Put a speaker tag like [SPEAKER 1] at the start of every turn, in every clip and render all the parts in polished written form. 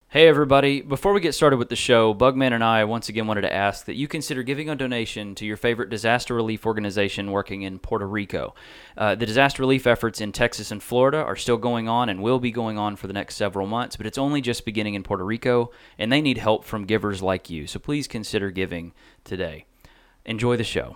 [SPEAKER 1] Hey everybody, before we get started with the show, Bugman and I once again wanted to ask that you consider giving a donation to your favorite disaster relief organization working in Puerto Rico. The disaster relief efforts in Texas and Florida are still going on and will be going on for the next several months, but it's only just beginning in Puerto Rico, and they need help from givers like you, so please consider giving today. Enjoy the show.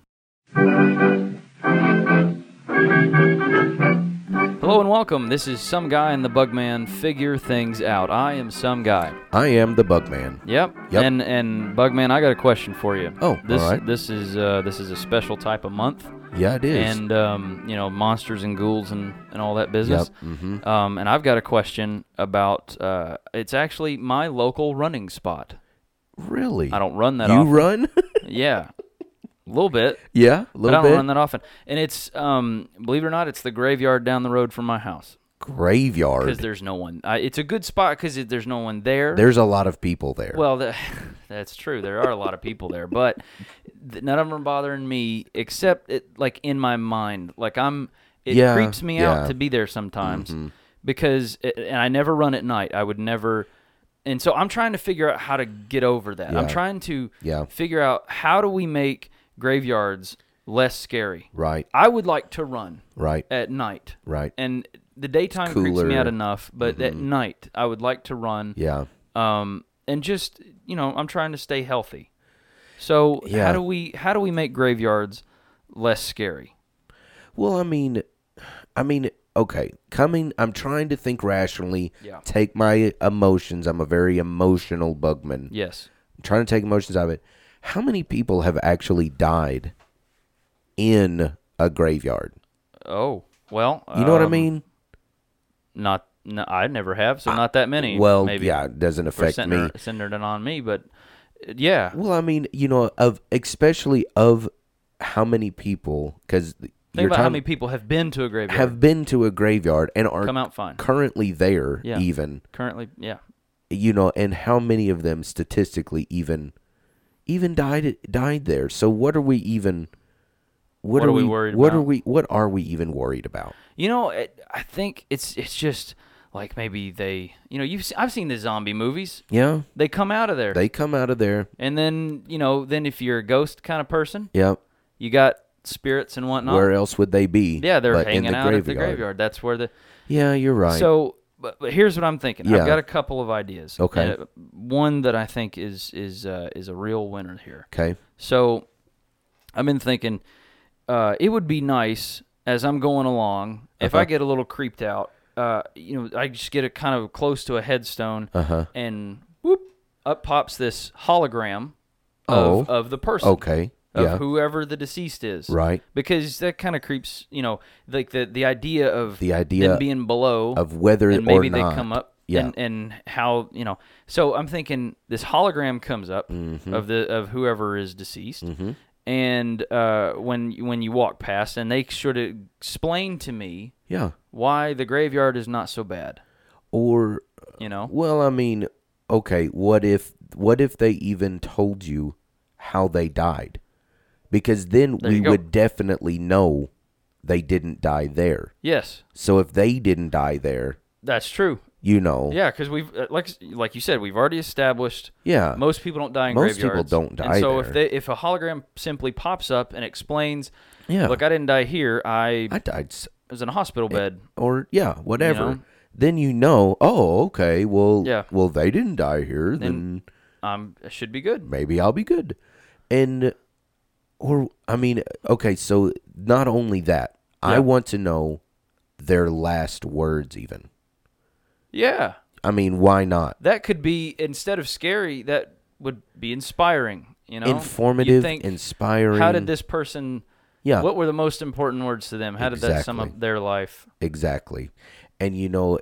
[SPEAKER 1] Hello and welcome. This is Some Guy and the Bugman Figure Things Out. I am Some Guy.
[SPEAKER 2] I am the Bugman.
[SPEAKER 1] Yep. And Bugman, I got a question for you.
[SPEAKER 2] Oh,
[SPEAKER 1] this
[SPEAKER 2] all right.
[SPEAKER 1] this is a special type of month.
[SPEAKER 2] Yeah, it is.
[SPEAKER 1] And monsters and ghouls and all that business.
[SPEAKER 2] Yep. Mm-hmm.
[SPEAKER 1] And I've got a question about it's actually my local running spot.
[SPEAKER 2] Really?
[SPEAKER 1] I don't run that
[SPEAKER 2] you
[SPEAKER 1] often.
[SPEAKER 2] You run?
[SPEAKER 1] Yeah. A little bit.
[SPEAKER 2] Yeah, a little bit.
[SPEAKER 1] I don't run that often. And it's, believe it or not, it's the graveyard down the road from my house.
[SPEAKER 2] Graveyard?
[SPEAKER 1] Because there's no one. It's a good spot because there's no one there.
[SPEAKER 2] There's a lot of people there.
[SPEAKER 1] Well, that's true. There are a lot of people there. But none of them are bothering me except, in my mind. It creeps me out to be there sometimes because, and I never run at night. I would never... And so I'm trying to figure out how to get over that.
[SPEAKER 2] Yeah.
[SPEAKER 1] I'm trying to figure out how do we make graveyards less scary.
[SPEAKER 2] Right.
[SPEAKER 1] I would like to run
[SPEAKER 2] right
[SPEAKER 1] at night.
[SPEAKER 2] Right.
[SPEAKER 1] And the daytime creeps me out enough, but at night I would like to run.
[SPEAKER 2] Yeah.
[SPEAKER 1] And just, I'm trying to stay healthy. So how do we make graveyards less scary?
[SPEAKER 2] Well, I mean, okay, I'm trying to think rationally, take my emotions. I'm a very emotional Bugman.
[SPEAKER 1] Yes.
[SPEAKER 2] I'm trying to take emotions out of it. How many people have actually died in a graveyard?
[SPEAKER 1] Oh, well.
[SPEAKER 2] You know what I mean?
[SPEAKER 1] No, I never have, so not that many.
[SPEAKER 2] Well,
[SPEAKER 1] maybe
[SPEAKER 2] it doesn't affect me.
[SPEAKER 1] Centered it on me, but yeah.
[SPEAKER 2] Well, I mean, especially of how many people, because...
[SPEAKER 1] Think about how many people have been to a graveyard.
[SPEAKER 2] Have been to a graveyard and are
[SPEAKER 1] come out fine.
[SPEAKER 2] Currently there, even.
[SPEAKER 1] Currently, yeah.
[SPEAKER 2] And how many of them statistically even died there. So what are we even... What are we worried about? What are we even worried about?
[SPEAKER 1] I think it's just like maybe they... I've seen the zombie movies.
[SPEAKER 2] Yeah.
[SPEAKER 1] They come out of there. And then, then if you're a ghost kind of person...
[SPEAKER 2] Yeah.
[SPEAKER 1] You got... spirits and whatnot.
[SPEAKER 2] Where else would they be?
[SPEAKER 1] Yeah, they're hanging out at the graveyard. That's where the...
[SPEAKER 2] Yeah, you're right.
[SPEAKER 1] So, but here's what I'm thinking.
[SPEAKER 2] Yeah.
[SPEAKER 1] I've got a couple of ideas.
[SPEAKER 2] Okay.
[SPEAKER 1] One that I think is a real winner here.
[SPEAKER 2] Okay.
[SPEAKER 1] So, I've been thinking it would be nice as I'm going along, if I get a little creeped out, I just get it kind of close to a headstone, and whoop, up pops this hologram of the person.
[SPEAKER 2] Okay.
[SPEAKER 1] Of whoever the deceased is.
[SPEAKER 2] Right.
[SPEAKER 1] Because that kind of creeps, like the idea of them being below.
[SPEAKER 2] Of whether
[SPEAKER 1] and maybe
[SPEAKER 2] or not.
[SPEAKER 1] they come up and how, So I'm thinking this hologram comes up of whoever is deceased. Mm-hmm. And when you walk past, and they sort of explain to me why the graveyard is not so bad.
[SPEAKER 2] Or, well, I mean, okay, what if they even told you how they died? Because then we would definitely know they didn't die there.
[SPEAKER 1] Yes.
[SPEAKER 2] So if they didn't die there...
[SPEAKER 1] That's true.
[SPEAKER 2] Yeah,
[SPEAKER 1] because we've, like you said, we've already established most people don't die in
[SPEAKER 2] most
[SPEAKER 1] graveyards.
[SPEAKER 2] Most people don't die
[SPEAKER 1] and so
[SPEAKER 2] there.
[SPEAKER 1] if a hologram simply pops up and explains, look, I didn't die here, I
[SPEAKER 2] died...
[SPEAKER 1] I was in a hospital bed.
[SPEAKER 2] Or, whatever. Then okay, well, they didn't die here, then
[SPEAKER 1] I should be good.
[SPEAKER 2] Maybe I'll be good. And... Or, I mean, okay, so not only that, I want to know their last words even.
[SPEAKER 1] Yeah.
[SPEAKER 2] I mean, why not?
[SPEAKER 1] That could be, instead of scary, that would be inspiring,
[SPEAKER 2] Informative, inspiring.
[SPEAKER 1] How did this person, what were the most important words to them? How did that sum up their life?
[SPEAKER 2] Exactly. And,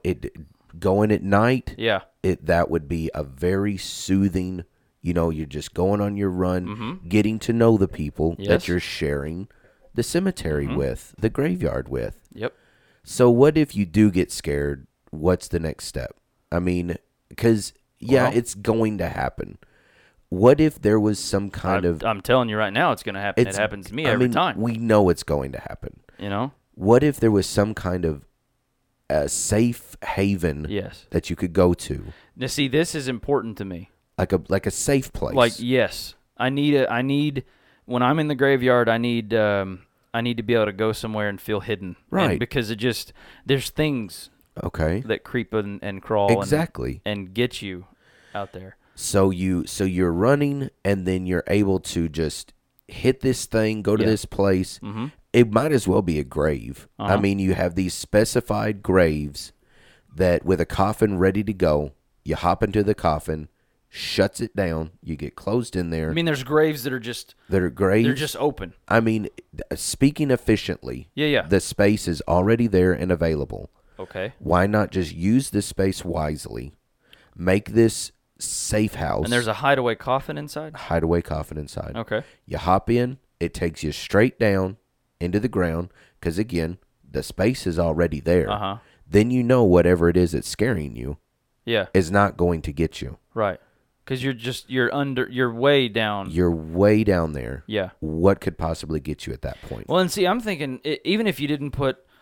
[SPEAKER 2] going at night, that would be a very soothing... you're just going on your run, getting to know the people that you're sharing the cemetery with, the graveyard with.
[SPEAKER 1] Yep.
[SPEAKER 2] So what if you do get scared? What's the next step? I mean, because, it's going to happen. What if there was some kind of...
[SPEAKER 1] I'm telling you right now it's going to happen. It happens to me every time.
[SPEAKER 2] We know it's going to happen.
[SPEAKER 1] You know?
[SPEAKER 2] What if there was some kind of a safe haven that you could go to.
[SPEAKER 1] Now, see, this is important to me.
[SPEAKER 2] Like a safe place.
[SPEAKER 1] Like, yes, I need when I'm in the graveyard, I need to be able to go somewhere and feel hidden,
[SPEAKER 2] right?
[SPEAKER 1] And because there's things that creep and crawl and get you out there.
[SPEAKER 2] So you're running, and then you're able to just hit this thing, go to this place. Mm-hmm. It might as well be a grave. I mean, you have these specified graves that with a coffin ready to go, you hop into the coffin, shuts it down, you get closed in there.
[SPEAKER 1] I mean, there's graves that are just
[SPEAKER 2] graves.
[SPEAKER 1] They're just open.
[SPEAKER 2] I mean, speaking efficiently, the space is already there and available.
[SPEAKER 1] Okay.
[SPEAKER 2] Why not just use this space wisely? Make this safe house.
[SPEAKER 1] And there's a hideaway coffin inside?
[SPEAKER 2] Hideaway coffin inside.
[SPEAKER 1] Okay.
[SPEAKER 2] You hop in, it takes you straight down into the ground because, again, the space is already there.
[SPEAKER 1] Uh-huh.
[SPEAKER 2] Then you know whatever it is that's scaring you is not going to get you.
[SPEAKER 1] Right. Because you're way down.
[SPEAKER 2] You're way down there.
[SPEAKER 1] Yeah.
[SPEAKER 2] What could possibly get you at that point?
[SPEAKER 1] Well, and see, I'm thinking, even if you didn't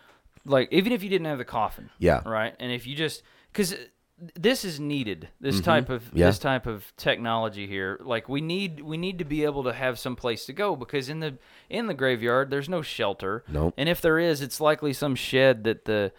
[SPEAKER 1] have the coffin.
[SPEAKER 2] Yeah.
[SPEAKER 1] Right? And if you just, because this is needed. This type of technology here. Like we need to be able to have some place to go because in the graveyard there's no shelter.
[SPEAKER 2] Nope.
[SPEAKER 1] And if there is, it's likely some shed that the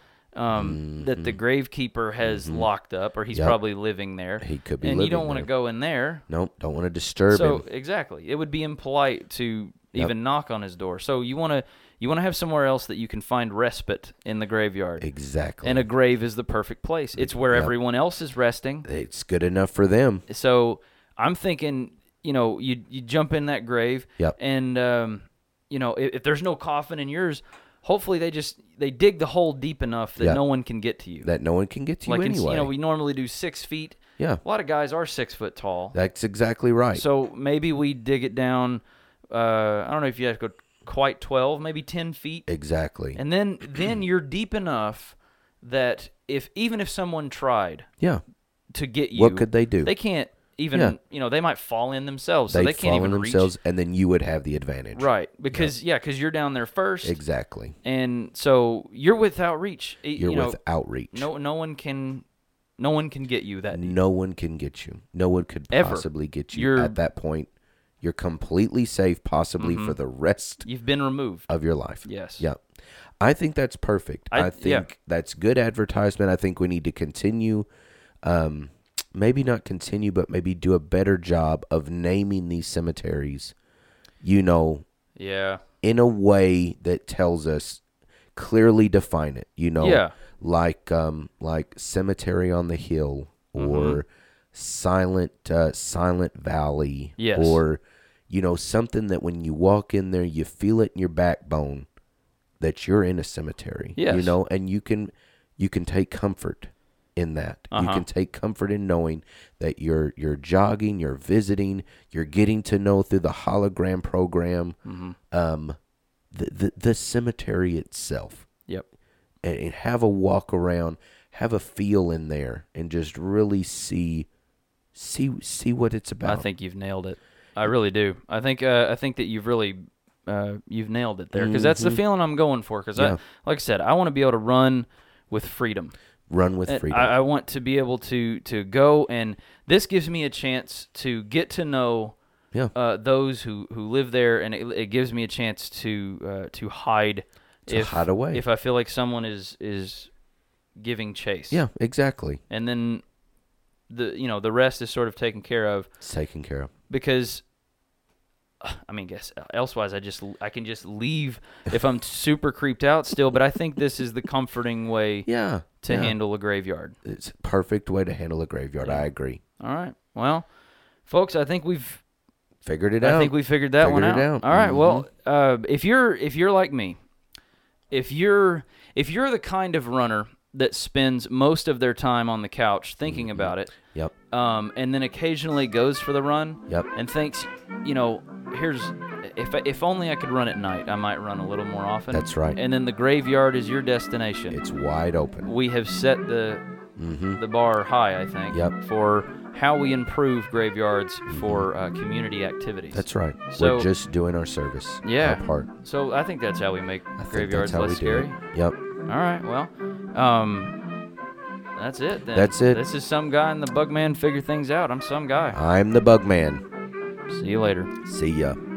[SPEAKER 1] gravekeeper has locked up, or he's probably living there.
[SPEAKER 2] He could be
[SPEAKER 1] and
[SPEAKER 2] living
[SPEAKER 1] you don't want to go in there.
[SPEAKER 2] Nope, don't want to disturb him.
[SPEAKER 1] So exactly, it would be impolite to even knock on his door. So you want to have somewhere else that you can find respite in the graveyard.
[SPEAKER 2] Exactly.
[SPEAKER 1] And a grave is the perfect place. It's where everyone else is resting.
[SPEAKER 2] It's good enough for them.
[SPEAKER 1] So I'm thinking, you jump in that grave, and if there's no coffin in yours, hopefully they dig the hole deep enough that no one can get to you.
[SPEAKER 2] That no one can get to you anyway.
[SPEAKER 1] We normally do 6 feet.
[SPEAKER 2] Yeah.
[SPEAKER 1] A lot of guys are 6 foot tall.
[SPEAKER 2] That's exactly right.
[SPEAKER 1] So maybe we dig it down. I don't know if you have to go quite 12, maybe 10 feet.
[SPEAKER 2] Exactly.
[SPEAKER 1] And then you're deep enough that even if someone tried to get you,
[SPEAKER 2] what could they do?
[SPEAKER 1] They can't even, they might fall in themselves. So they can't even reach.
[SPEAKER 2] And then you would have the advantage.
[SPEAKER 1] Right. Because you're down there first.
[SPEAKER 2] Exactly.
[SPEAKER 1] And so you're without reach.
[SPEAKER 2] You're without reach.
[SPEAKER 1] No one can get you that deep.
[SPEAKER 2] No one can get you. No one could possibly get you at that point. You're completely safe, possibly for the rest.
[SPEAKER 1] You've been removed
[SPEAKER 2] of your life.
[SPEAKER 1] Yes.
[SPEAKER 2] Yeah. I think that's perfect. I think that's good advertisement. I think we need to continue, maybe not continue, but maybe do a better job of naming these cemeteries, in a way that tells us, clearly define it, like Cemetery on the Hill or Silent Valley, or something that when you walk in there you feel it in your backbone that you're in a cemetery. And you can take comfort in that. You can take comfort in knowing that you're jogging, you're visiting, you're getting to know through the hologram program the cemetery itself.
[SPEAKER 1] Yep.
[SPEAKER 2] And have a walk around, have a feel in there, and just really see what it's about.
[SPEAKER 1] I think you've nailed it. I really do. I think that you've really you've nailed it there, because that's the feeling I'm going for. Because like I said, I want to be able to run with freedom.
[SPEAKER 2] Run with freedom.
[SPEAKER 1] I want to be able to go, and this gives me a chance to get to know those who live there, and it gives me a chance to hide.
[SPEAKER 2] Hide away
[SPEAKER 1] if I feel like someone is giving chase.
[SPEAKER 2] Yeah, exactly.
[SPEAKER 1] And then the rest is sort of taken care of.
[SPEAKER 2] It's taken care of.
[SPEAKER 1] Because elsewise I can just leave if I'm super creeped out still, but I think this is the comforting way to handle a graveyard.
[SPEAKER 2] It's a perfect way to handle a graveyard. I agree.
[SPEAKER 1] All right. Well, folks, I think we've
[SPEAKER 2] figured it out.
[SPEAKER 1] I think we figured that one out. All right. Well, if you're like me, if you're the kind of runner that spends most of their time on the couch thinking about it, and then occasionally goes for the run, and thinks, if only I could run at night, I might run a little more often.
[SPEAKER 2] That's right.
[SPEAKER 1] And then the graveyard is your destination.
[SPEAKER 2] It's wide open.
[SPEAKER 1] We have set the bar high, I think, for how we improve graveyards for community activities.
[SPEAKER 2] That's right. So, we're just doing our service. Our part.
[SPEAKER 1] So I think that's how we make graveyards less scary.
[SPEAKER 2] Yep.
[SPEAKER 1] All right. Well, That's it then.
[SPEAKER 2] That's it.
[SPEAKER 1] This is Some Guy and the Bugman Figure Things Out. I'm Some Guy.
[SPEAKER 2] I'm the Bugman.
[SPEAKER 1] See you later.
[SPEAKER 2] See ya.